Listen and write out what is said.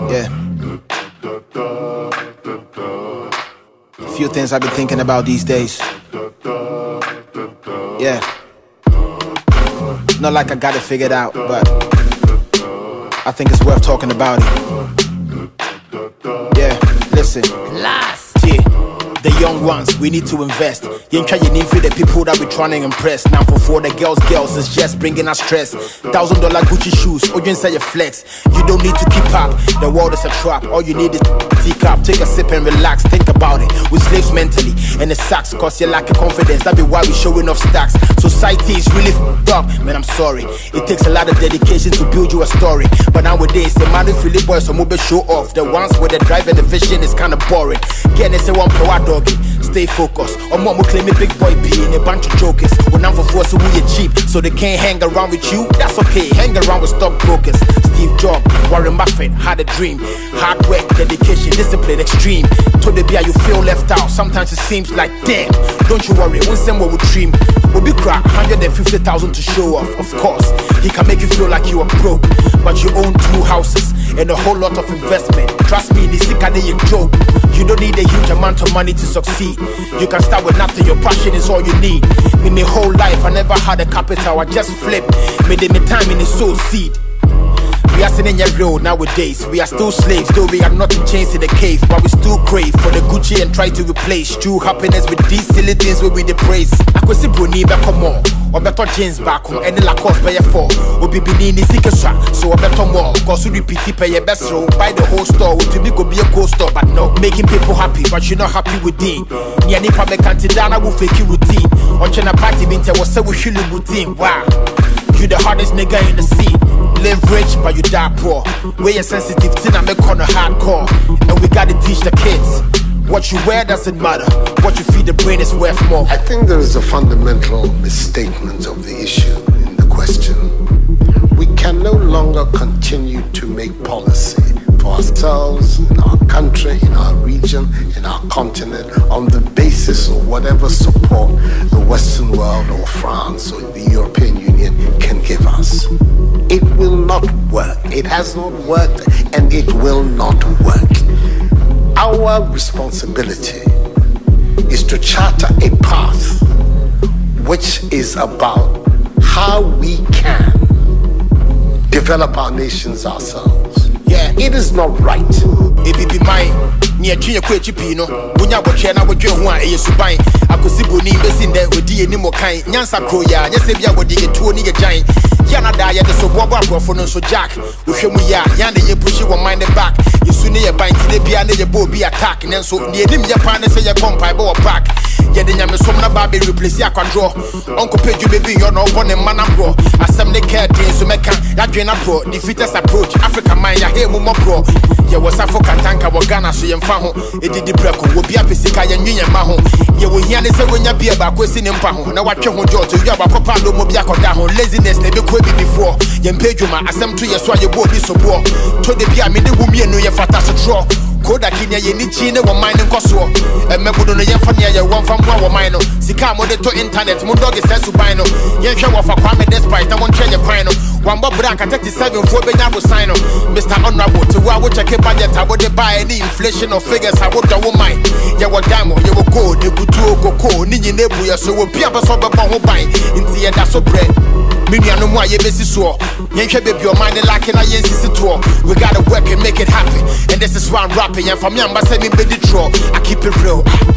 Yeah. A few things I've been thinking about these days. Yeah. Not like I got it figured out, but I think it's worth talking about it. Yeah, listen. Yeah. The young ones, we need to invest. You try you need for the people that we trying to impress. Now for the girls, it's just bringing us stress. $1,000 Gucci shoes, or you say you flex. You don't need to keep up, the world is a trap. All you need is teacup, take a sip and relax. Think about it, we slaves mentally. And it sucks, cause you lack of confidence. That be why we showing off stacks. Society is really f***ed up, man I'm sorry. It takes a lot of dedication to build you a story. But nowadays, the man who feel boys some mobile show off. The ones with the drive and the vision is kinda boring. Getting say one power doggy, stay focused. Or mom will claim a big boy being a bunch of jokers. When I'm for force, so we are cheap, so they can't hang around with you. That's okay, hang around with stockbrokers. Steve Jobs, Warren Buffett had a dream. Hard work, dedication, discipline, extreme. To the beer, you feel left out. Sometimes it seems like damn. Don't you worry, when someone will dream. We'll be crack 150,000 to show off. Of course, he can make you feel like you are broke, but you own 2 houses and a whole lot of investment. Trust me, this is a joke. You don't need a huge amount of money to succeed. You can start with nothing, your passion is all you need. In my whole life, I never had a capital, I just flipped. Made it my time in the soul seed. We are sitting in your road nowadays. We are still slaves, though we are not in chains in the cave. But we still crave for the Gucci and try to replace true happiness with these silly things where we the praise. I could see Bruni back more, or better jeans back home, and the Lacoste pay for. Or be benin is so a better more. Cause we repeat it, pay your best roll. Buy the whole store, to be go be a cool store. But no, making people happy, but you're not happy within. Niani Pame Cantidana will fake you routine. On China party, winter was so we should routine. Wow. You the hardest nigga in the scene. Live rich, but you die poor. Way sensitive, till I make on a hardcore. And we gotta teach the kids. What you wear doesn't matter. What you feed the brain is worth more. I think there is a fundamental misstatement of the issue in the question. We can no longer continue to make policy for ourselves, in our country, in our region, in our continent, on the basis of whatever support the Western world or France or the European Union can give us. It will not work. It has not worked and it will not work. Our responsibility is to charter a path which is about how we can develop our nations ourselves. Yeah, it is not right. It be mine. Near China Quechipino, Bunya Bochena, what you want, a subine. I could see Boni Bessin there with D any more kind. Yansa Kroya, Yasabia would dig a 2 nigga giant. Yana Daya, the Soboba for so Jack. Ushumuya, Yana, you push you one minded back. You soon near bind to the piano, your boy be attacking, and so near him, your partner say your compile or back. Yadina Somna Baby replace your control. Uncle Pedro baby, you're not one in Mana Bro. As some they care, so make that drain up pro. Defeaters approach Africa, my hair, Mumo Pro. Ya was Africa Tanka, Wagana, so you faho. It did the breako, will be a Pisica and Union Maho. You will hear this when you be about question in Paho. Now what you want to you about Papa Mobiaco down. Laziness never could be before. Yen Pedroma, as some 2 years why you will be so poor. To the Pia, many women know your fatas to draw. Koda Kinya Yenichine or mine and Koso. And Mebudo Yafania, one from our minor. Sikamo to internet, Mundog is Subino. Yansha of a Kwame despite I won't change your pino. One Bob Branca 37 for Benabo Sino. Mr. Honorable to why would check a budget? I would buy any inflation or figures I would do mine. Yawa Damo, you will go, the Gutu, Nini Nebuya, so will be a sober buy into the Dasso bread. Miniano Moya Bessiso. Yansha baby, your mind lacking a yes tour. We gotta work and make it happen. And this is why I'm rapping. And from young, I said me be the draw. I keep it real.